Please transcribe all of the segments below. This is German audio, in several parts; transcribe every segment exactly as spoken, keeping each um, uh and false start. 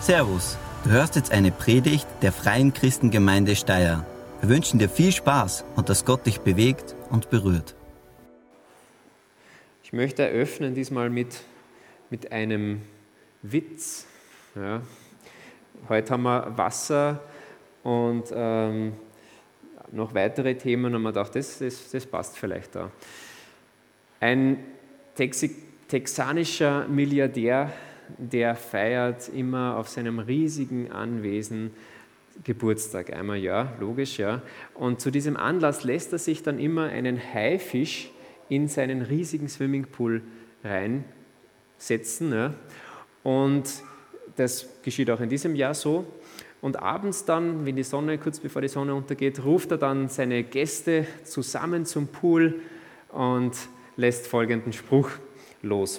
Servus, du hörst jetzt eine Predigt der Freien Christengemeinde Steyr. Wir wünschen dir viel Spaß und dass Gott dich bewegt und berührt. Ich möchte eröffnen diesmal mit, mit einem Witz. Ja. Heute haben wir Wasser und ähm, noch weitere Themen und man dachte, das, das, das passt vielleicht da. Ein Texi- texanischer Milliardär, der feiert immer auf seinem riesigen Anwesen Geburtstag, einmal ja, logisch, ja. Und zu diesem Anlass lässt er sich dann immer einen Haifisch in seinen riesigen Swimmingpool reinsetzen. Ja. Und das geschieht auch in diesem Jahr so. Und abends dann, wenn die Sonne, kurz bevor die Sonne untergeht, ruft er dann seine Gäste zusammen zum Pool und lässt folgenden Spruch los.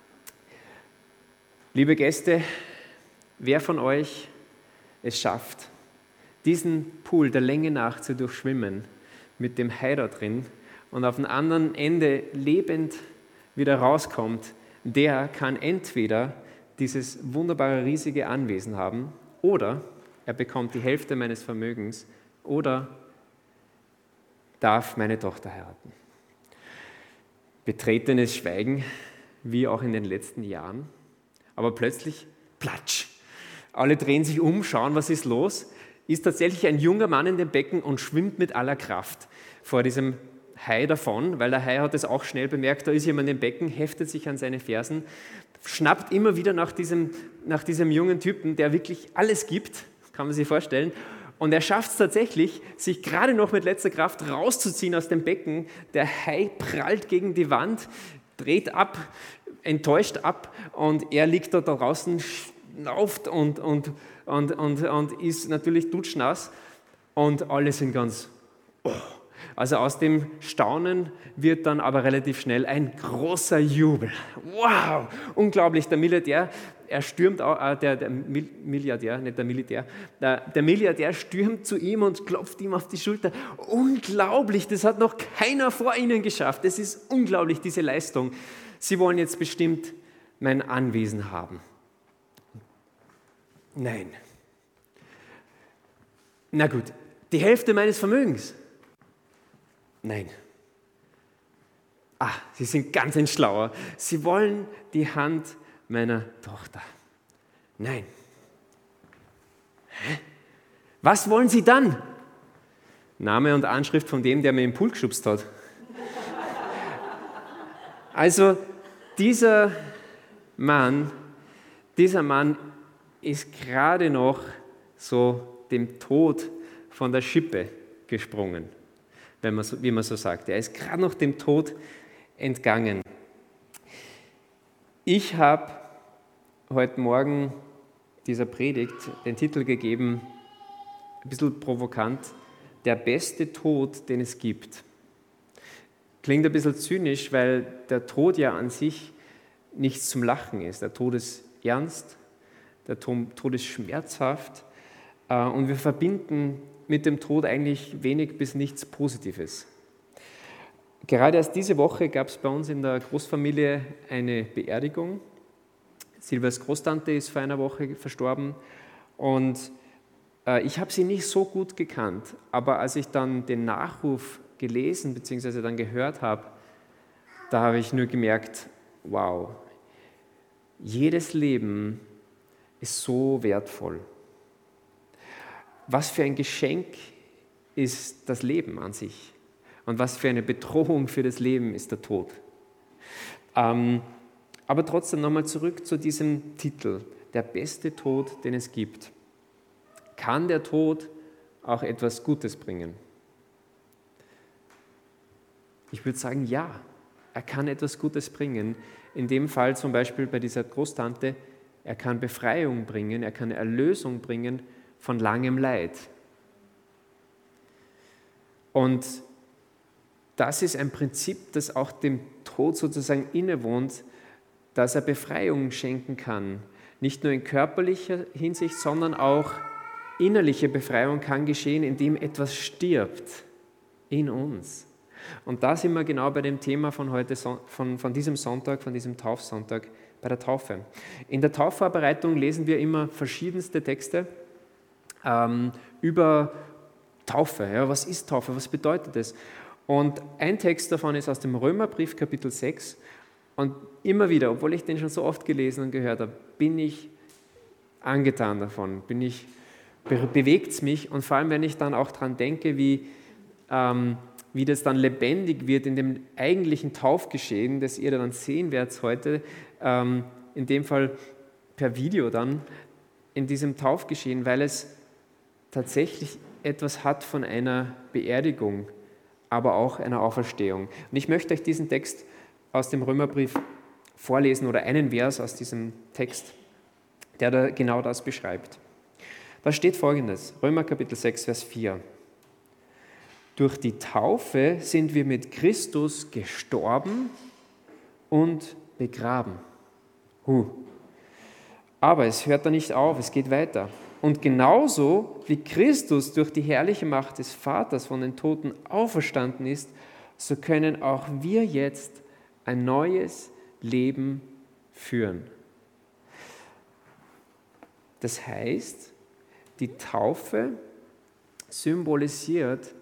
Liebe Gäste, wer von euch es schafft, diesen Pool der Länge nach zu durchschwimmen, mit dem Hai da drin und auf dem anderen Ende lebend wieder rauskommt, der kann entweder dieses wunderbare riesige Anwesen haben oder er bekommt die Hälfte meines Vermögens oder darf meine Tochter heiraten. Betretenes Schweigen, wie auch in den letzten Jahren. Aber plötzlich, platsch, alle drehen sich um, schauen, was ist los. Ist tatsächlich ein junger Mann in dem Becken und schwimmt mit aller Kraft vor diesem Hai davon, weil der Hai hat es auch schnell bemerkt, da ist jemand im Becken, heftet sich an seine Fersen, schnappt immer wieder nach diesem, nach diesem jungen Typen, der wirklich alles gibt, kann man sich vorstellen. Und er schafft es tatsächlich, sich gerade noch mit letzter Kraft rauszuziehen aus dem Becken. Der Hai prallt gegen die Wand, dreht ab, enttäuscht ab und er liegt da draußen, schnauft und, und, und, und, und ist natürlich dutschnass und alle sind ganz... Oh. Also aus dem Staunen wird dann aber relativ schnell ein großer Jubel. Wow, unglaublich, der Milliardär, er stürmt, äh, der, der Milliardär, nicht der Militär, der, der Milliardär stürmt zu ihm und klopft ihm auf die Schulter. Unglaublich, das hat noch keiner vor Ihnen geschafft. Das ist unglaublich, diese Leistung. Sie wollen jetzt bestimmt mein Anwesen haben. Nein. Na gut, die Hälfte meines Vermögens. Nein. Ah, Sie sind ganz ein Schlauer. Sie wollen die Hand meiner Tochter. Nein. Hä? Was wollen Sie dann? Name und Anschrift von dem, der mir im Pool geschubst hat. Also dieser Mann, dieser Mann ist gerade noch so dem Tod von der Schippe gesprungen, wenn man so, wie man so sagt. Er ist gerade noch dem Tod entgangen. Ich habe heute Morgen dieser Predigt den Titel gegeben, ein bisschen provokant, der beste Tod, den es gibt. Klingt ein bisschen zynisch, weil der Tod ja an sich nichts zum Lachen ist. Der Tod ist ernst, der Tod ist schmerzhaft und wir verbinden mit dem Tod eigentlich wenig bis nichts Positives. Gerade erst diese Woche gab es bei uns in der Großfamilie eine Beerdigung. Silvias Großtante ist vor einer Woche verstorben und äh, ich habe sie nicht so gut gekannt, aber als ich dann den Nachruf gelesen bzw. dann gehört habe, da habe ich nur gemerkt, wow, jedes Leben ist so wertvoll. Was für ein Geschenk ist das Leben an sich und was für eine Bedrohung für das Leben ist der Tod. Ähm, aber trotzdem nochmal zurück zu diesem Titel, der beste Tod, den es gibt. Kann der Tod auch etwas Gutes bringen? Ich würde sagen, ja, er kann etwas Gutes bringen. In dem Fall zum Beispiel bei dieser Großtante, er kann Befreiung bringen, er kann Erlösung bringen von langem Leid. Und das ist ein Prinzip, das auch dem Tod sozusagen innewohnt, dass er Befreiung schenken kann. Nicht nur in körperlicher Hinsicht, sondern auch innerliche Befreiung kann geschehen, indem etwas stirbt in uns. Und da sind wir genau bei dem Thema von heute, von, von diesem Sonntag, von diesem Taufsonntag, bei der Taufe. In der Taufvorbereitung lesen wir immer verschiedenste Texte ähm, über Taufe. Ja, was ist Taufe? Was bedeutet es? Und ein Text davon ist aus dem Römerbrief, Kapitel sechs. Und immer wieder, obwohl ich den schon so oft gelesen und gehört habe, bin ich angetan davon, bin ich, bewegt es mich. Und vor allem, wenn ich dann auch daran denke, wie, ähm, wie das dann lebendig wird in dem eigentlichen Taufgeschehen, das ihr dann sehen werdet heute, ähm, in dem Fall per Video dann, in diesem Taufgeschehen, weil es tatsächlich etwas hat von einer Beerdigung, aber auch einer Auferstehung. Und ich möchte euch diesen Text aus dem Römerbrief vorlesen oder einen Vers aus diesem Text, der da genau das beschreibt. Da steht Folgendes, Römer Kapitel sechs, Vers vier. Durch die Taufe sind wir mit Christus gestorben und begraben. Huh. Aber es hört da nicht auf, es geht weiter. Und genauso wie Christus durch die herrliche Macht des Vaters von den Toten auferstanden ist, so können auch wir jetzt ein neues Leben führen. Das heißt, die Taufe symbolisiert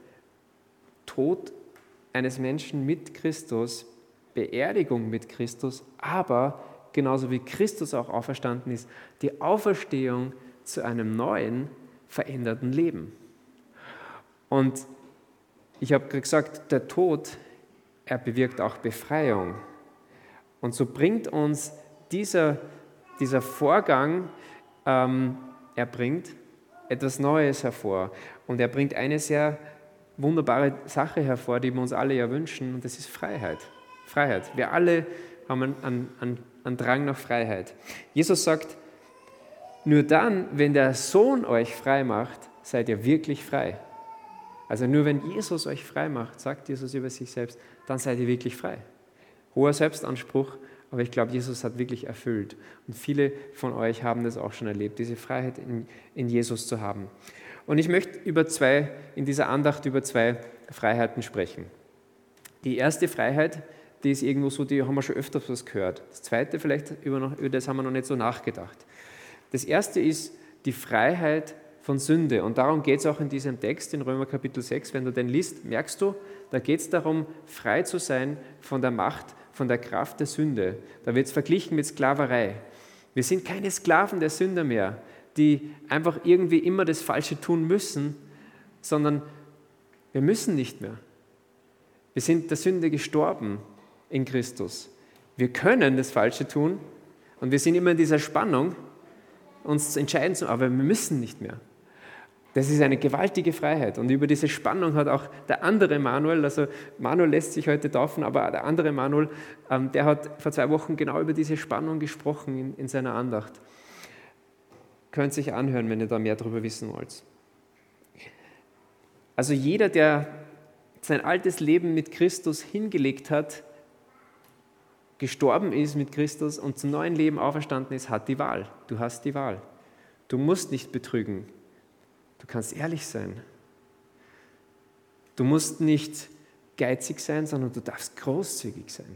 Tod eines Menschen mit Christus, Beerdigung mit Christus, aber genauso wie Christus auch auferstanden ist, die Auferstehung zu einem neuen, veränderten Leben. Und ich habe gerade gesagt, der Tod, er bewirkt auch Befreiung. Und so bringt uns dieser, dieser Vorgang, ähm, er bringt etwas Neues hervor. Und er bringt eine sehr wunderbare Sache hervor, die wir uns alle ja wünschen, und das ist Freiheit. Freiheit. Wir alle haben einen, einen, einen Drang nach Freiheit. Jesus sagt, nur dann, wenn der Sohn euch frei macht, seid ihr wirklich frei. Also nur wenn Jesus euch frei macht, sagt Jesus über sich selbst, dann seid ihr wirklich frei. Hoher Selbstanspruch, aber ich glaube, Jesus hat wirklich erfüllt. Und viele von euch haben das auch schon erlebt, diese Freiheit in, in Jesus zu haben. Und ich möchte über zwei, in dieser Andacht über zwei Freiheiten sprechen. Die erste Freiheit, die ist irgendwo so, die haben wir schon öfters was gehört. Das zweite vielleicht, über, noch, über das haben wir noch nicht so nachgedacht. Das erste ist die Freiheit von Sünde. Und darum geht es auch in diesem Text in Römer Kapitel sechs. Wenn du den liest, merkst du, da geht es darum, frei zu sein von der Macht, von der Kraft der Sünde. Da wird es verglichen mit Sklaverei. Wir sind keine Sklaven der Sünder mehr, die einfach irgendwie immer das Falsche tun müssen, sondern wir müssen nicht mehr. Wir sind der Sünde gestorben in Christus. Wir können das Falsche tun und wir sind immer in dieser Spannung, uns entscheiden zu, aber wir müssen nicht mehr. Das ist eine gewaltige Freiheit. Und über diese Spannung hat auch der andere Manuel, also Manuel lässt sich heute taufen, aber der andere Manuel, ähm, der hat vor zwei Wochen genau über diese Spannung gesprochen in, in seiner Andacht. Könnt sich anhören, wenn ihr da mehr darüber wissen wollt. Also jeder, der sein altes Leben mit Christus hingelegt hat, gestorben ist mit Christus und zum neuen Leben auferstanden ist, hat die Wahl. Du hast die Wahl. Du musst nicht betrügen. Du kannst ehrlich sein. Du musst nicht geizig sein, sondern du darfst großzügig sein.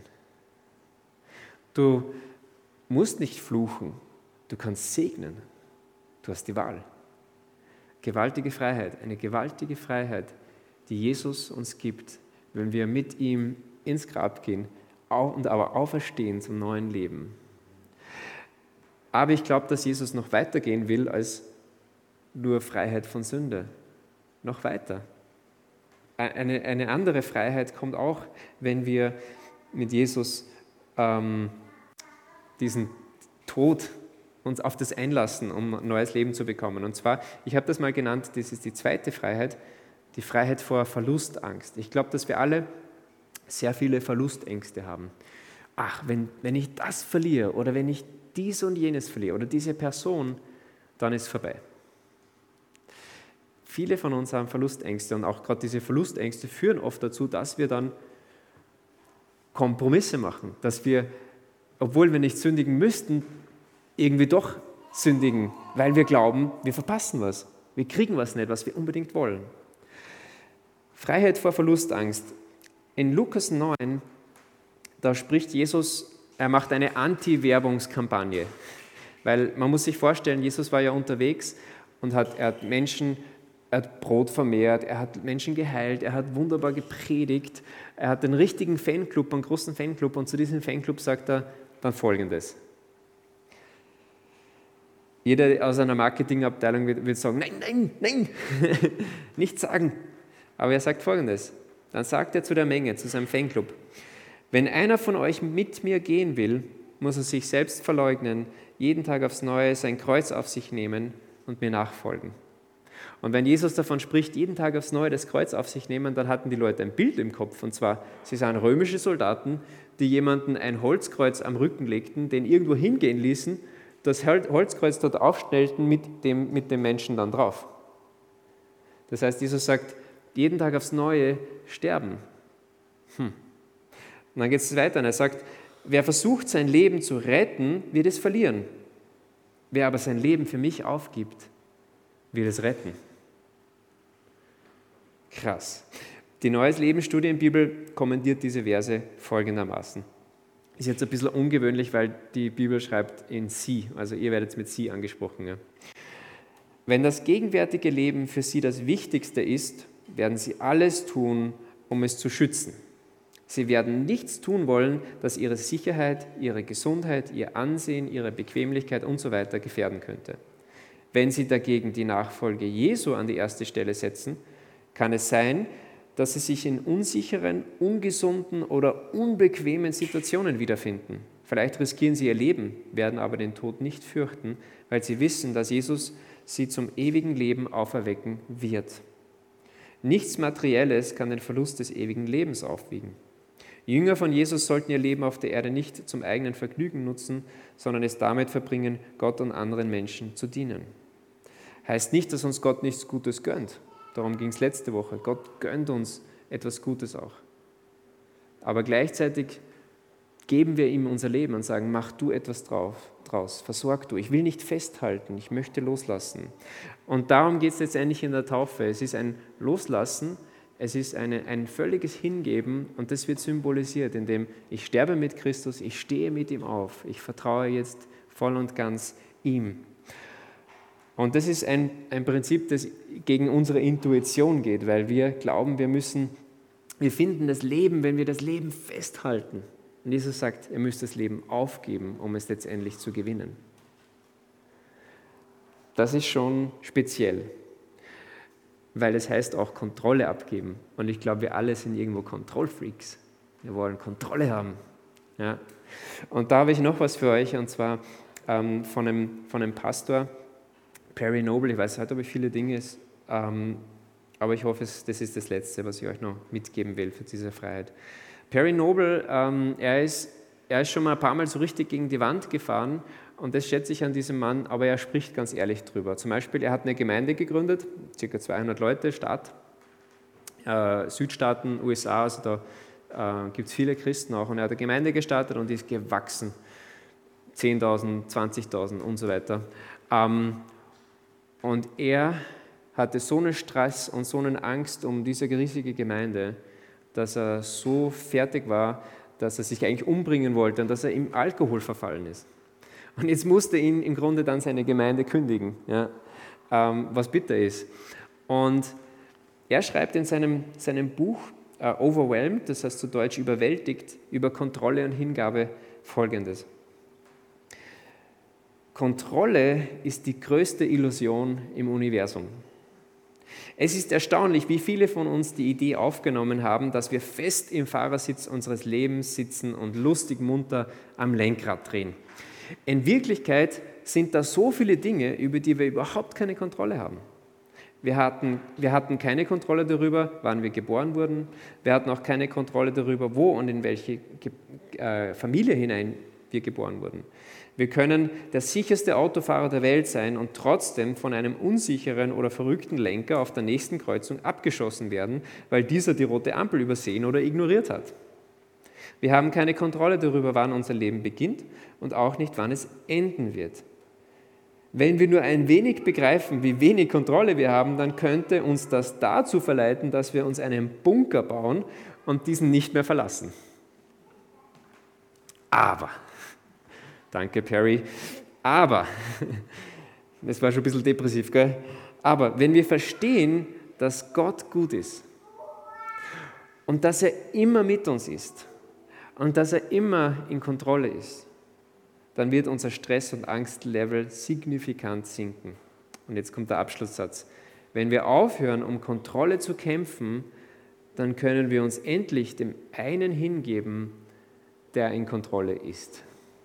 Du musst nicht fluchen. Du kannst segnen. Du hast die Wahl. Gewaltige Freiheit, eine gewaltige Freiheit, die Jesus uns gibt, wenn wir mit ihm ins Grab gehen und aber auferstehen zum neuen Leben. Aber ich glaube, dass Jesus noch weitergehen will als nur Freiheit von Sünde. Noch weiter. Eine, eine andere Freiheit kommt auch, wenn wir mit Jesus ähm, diesen Tod uns auf das einlassen, um ein neues Leben zu bekommen. Und zwar, ich habe das mal genannt, das ist die zweite Freiheit, die Freiheit vor Verlustangst. Ich glaube, dass wir alle sehr viele Verlustängste haben. Ach, wenn, wenn ich das verliere oder wenn ich dies und jenes verliere oder diese Person, dann ist es vorbei. Viele von uns haben Verlustängste und auch gerade diese Verlustängste führen oft dazu, dass wir dann Kompromisse machen, dass wir, obwohl wir nicht sündigen müssten, irgendwie doch sündigen, weil wir glauben, wir verpassen was, wir kriegen was nicht, was wir unbedingt wollen. Freiheit vor Verlustangst. In Lukas neun, da spricht Jesus er macht eine Anti-Werbungskampagne, weil man muss sich vorstellen, Jesus war ja unterwegs und hat, er hat Menschen, er hat Brot vermehrt, er hat Menschen geheilt, er hat wunderbar gepredigt, er hat einen richtigen Fanclub, einen großen Fanclub, und zu diesem Fanclub sagt er dann Folgendes. Jeder aus einer Marketingabteilung wird, wird sagen, nein, nein, nein, nicht sagen. Aber er sagt Folgendes. Dann sagt er zu der Menge, zu seinem Fanclub, wenn einer von euch mit mir gehen will, muss er sich selbst verleugnen, jeden Tag aufs Neue sein Kreuz auf sich nehmen und mir nachfolgen. Und wenn Jesus davon spricht, jeden Tag aufs Neue das Kreuz auf sich nehmen, dann hatten die Leute ein Bild im Kopf. Und zwar, sie sahen römische Soldaten, die jemanden ein Holzkreuz am Rücken legten, den irgendwo hingehen ließen, das Holzkreuz dort aufstellten mit dem, mit dem Menschen dann drauf. Das heißt, Jesus sagt, jeden Tag aufs Neue sterben. Hm. Und dann geht es weiter und er sagt, wer versucht, sein Leben zu retten, wird es verlieren. Wer aber sein Leben für mich aufgibt, wird es retten. Krass. Die Neues Leben Studienbibel kommentiert diese Verse folgendermaßen. Ist jetzt ein bisschen ungewöhnlich, weil die Bibel schreibt in Sie, also ihr werdet mit Sie angesprochen. Ja. Wenn das gegenwärtige Leben für Sie das Wichtigste ist, werden Sie alles tun, um es zu schützen. Sie werden nichts tun wollen, das Ihre Sicherheit, Ihre Gesundheit, Ihr Ansehen, Ihre Bequemlichkeit und so weiter gefährden könnte. Wenn Sie dagegen die Nachfolge Jesu an die erste Stelle setzen, kann es sein, dass Sie sich in unsicheren, ungesunden oder unbequemen Situationen wiederfinden. Vielleicht riskieren Sie Ihr Leben, werden aber den Tod nicht fürchten, weil Sie wissen, dass Jesus Sie zum ewigen Leben auferwecken wird. Nichts Materielles kann den Verlust des ewigen Lebens aufwiegen. Jünger von Jesus sollten ihr Leben auf der Erde nicht zum eigenen Vergnügen nutzen, sondern es damit verbringen, Gott und anderen Menschen zu dienen. Heißt nicht, dass uns Gott nichts Gutes gönnt. Darum ging es letzte Woche. Gott gönnt uns etwas Gutes auch. Aber gleichzeitig geben wir ihm unser Leben und sagen, mach du etwas drauf, draus, versorg du. Ich will nicht festhalten, ich möchte loslassen. Und darum geht es letztendlich in der Taufe. Es ist ein Loslassen, es ist eine, ein völliges Hingeben und das wird symbolisiert, indem ich sterbe mit Christus, ich stehe mit ihm auf, ich vertraue jetzt voll und ganz ihm. Und das ist ein, ein Prinzip, das gegen unsere Intuition geht, weil wir glauben, wir müssen, wir finden das Leben, wenn wir das Leben festhalten. Und Jesus sagt, ihr müsst das Leben aufgeben, um es letztendlich zu gewinnen. Das ist schon speziell, weil es heißt auch Kontrolle abgeben. Und ich glaube, wir alle sind irgendwo Kontrollfreaks. Wir wollen Kontrolle haben. Ja. Und da habe ich noch was für euch, und zwar ähm, von, einem, von einem Pastor, Perry Noble. Ich weiß heute, ob ich viele Dinge ist, ähm, aber ich hoffe, das ist das Letzte, was ich euch noch mitgeben will für diese Freiheit. Perry Noble, ähm, er, ist, er ist schon mal ein paar Mal so richtig gegen die Wand gefahren und das schätze ich an diesem Mann, aber er spricht ganz ehrlich drüber. Zum Beispiel, er hat eine Gemeinde gegründet, ca. zweihundert Leute, Staat, äh, Südstaaten, U S A, also da äh, gibt es viele Christen auch, und er hat eine Gemeinde gestartet und die ist gewachsen, zehntausend, zwanzigtausend und so weiter. Ähm, und er hatte so einen Stress und so eine Angst um diese riesige Gemeinde, dass er so fertig war, dass er sich eigentlich umbringen wollte und dass er im Alkohol verfallen ist. Und jetzt musste ihn im Grunde dann seine Gemeinde kündigen, ja, ähm, was bitter ist. Und er schreibt in seinem, seinem Buch äh, Overwhelmed, das heißt zu Deutsch überwältigt, über Kontrolle und Hingabe Folgendes. Kontrolle ist die größte Illusion im Universum. Es ist erstaunlich, wie viele von uns die Idee aufgenommen haben, dass wir fest im Fahrersitz unseres Lebens sitzen und lustig munter am Lenkrad drehen. In Wirklichkeit sind da so viele Dinge, über die wir überhaupt keine Kontrolle haben. Wir hatten, wir hatten keine Kontrolle darüber, wann wir geboren wurden. Wir hatten auch keine Kontrolle darüber, wo und in welche äh, Familie hinein wir geboren wurden. Wir können der sicherste Autofahrer der Welt sein und trotzdem von einem unsicheren oder verrückten Lenker auf der nächsten Kreuzung abgeschossen werden, weil dieser die rote Ampel übersehen oder ignoriert hat. Wir haben keine Kontrolle darüber, wann unser Leben beginnt und auch nicht, wann es enden wird. Wenn wir nur ein wenig begreifen, wie wenig Kontrolle wir haben, dann könnte uns das dazu verleiten, dass wir uns einen Bunker bauen und diesen nicht mehr verlassen. Aber Danke, Perry. Aber, das war schon ein bisschen depressiv, gell? Aber wenn wir verstehen, dass Gott gut ist und dass er immer mit uns ist und dass er immer in Kontrolle ist, dann wird unser Stress- und Angstlevel signifikant sinken. Und jetzt kommt der Abschlusssatz. Wenn wir aufhören, um Kontrolle zu kämpfen, dann können wir uns endlich dem einen hingeben, der in Kontrolle ist.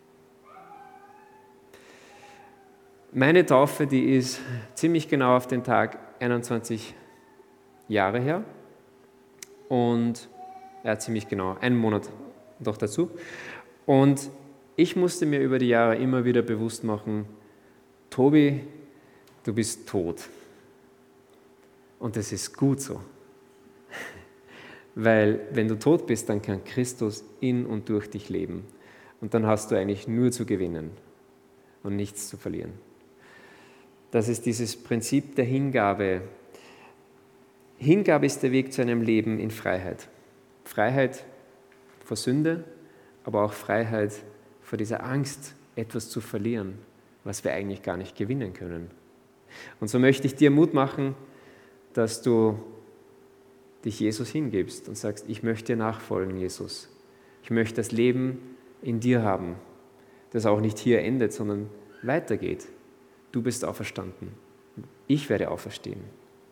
Meine Taufe, die ist ziemlich genau auf den Tag einundzwanzig Jahre her und ja, ziemlich genau, einen Monat noch dazu. Und ich musste mir über die Jahre immer wieder bewusst machen, Tobi, du bist tot. Und das ist gut so. Weil wenn du tot bist, dann kann Christus in und durch dich leben. Und dann hast du eigentlich nur zu gewinnen und nichts zu verlieren. Das ist dieses Prinzip der Hingabe. Hingabe ist der Weg zu einem Leben in Freiheit. Freiheit vor Sünde, aber auch Freiheit vor dieser Angst, etwas zu verlieren, was wir eigentlich gar nicht gewinnen können. Und so möchte ich dir Mut machen, dass du dich Jesus hingibst und sagst, ich möchte dir nachfolgen, Jesus. Ich möchte das Leben in dir haben, das auch nicht hier endet, sondern weitergeht. Du bist auferstanden. Ich werde auferstehen.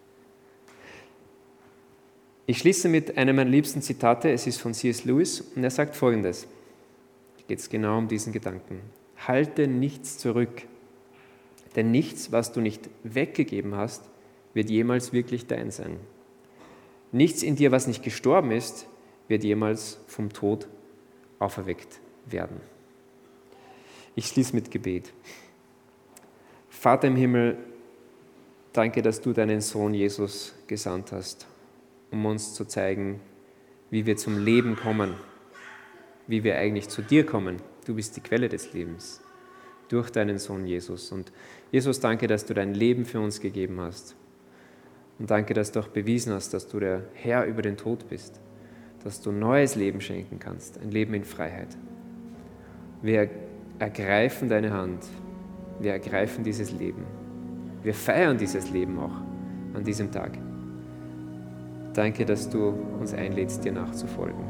Ich schließe mit einem meiner liebsten Zitate. Es ist von C S Lewis und er sagt Folgendes. Hier geht es genau um diesen Gedanken. Halte nichts zurück, denn nichts, was du nicht weggegeben hast, wird jemals wirklich dein sein. Nichts in dir, was nicht gestorben ist, wird jemals vom Tod auferweckt werden. Ich schließe mit Gebet. Vater im Himmel, danke, dass du deinen Sohn Jesus gesandt hast, um uns zu zeigen, wie wir zum Leben kommen, wie wir eigentlich zu dir kommen. Du bist die Quelle des Lebens durch deinen Sohn Jesus. Und Jesus, danke, dass du dein Leben für uns gegeben hast. Und danke, dass du auch bewiesen hast, dass du der Herr über den Tod bist, dass du neues Leben schenken kannst, ein Leben in Freiheit. Wir ergreifen deine Hand, wir ergreifen dieses Leben. Wir feiern dieses Leben auch an diesem Tag. Danke, dass du uns einlädst, dir nachzufolgen.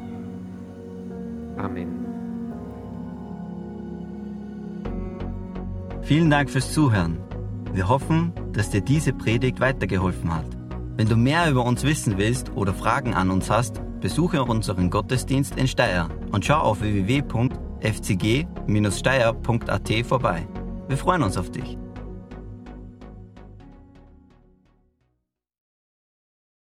Amen. Vielen Dank fürs Zuhören. Wir hoffen, dass dir diese Predigt weitergeholfen hat. Wenn du mehr über uns wissen willst oder Fragen an uns hast, besuche unseren Gottesdienst in Steyr und schau auf w w w punkt f c g Bindestrich steyr punkt a t vorbei. Wir freuen uns auf dich.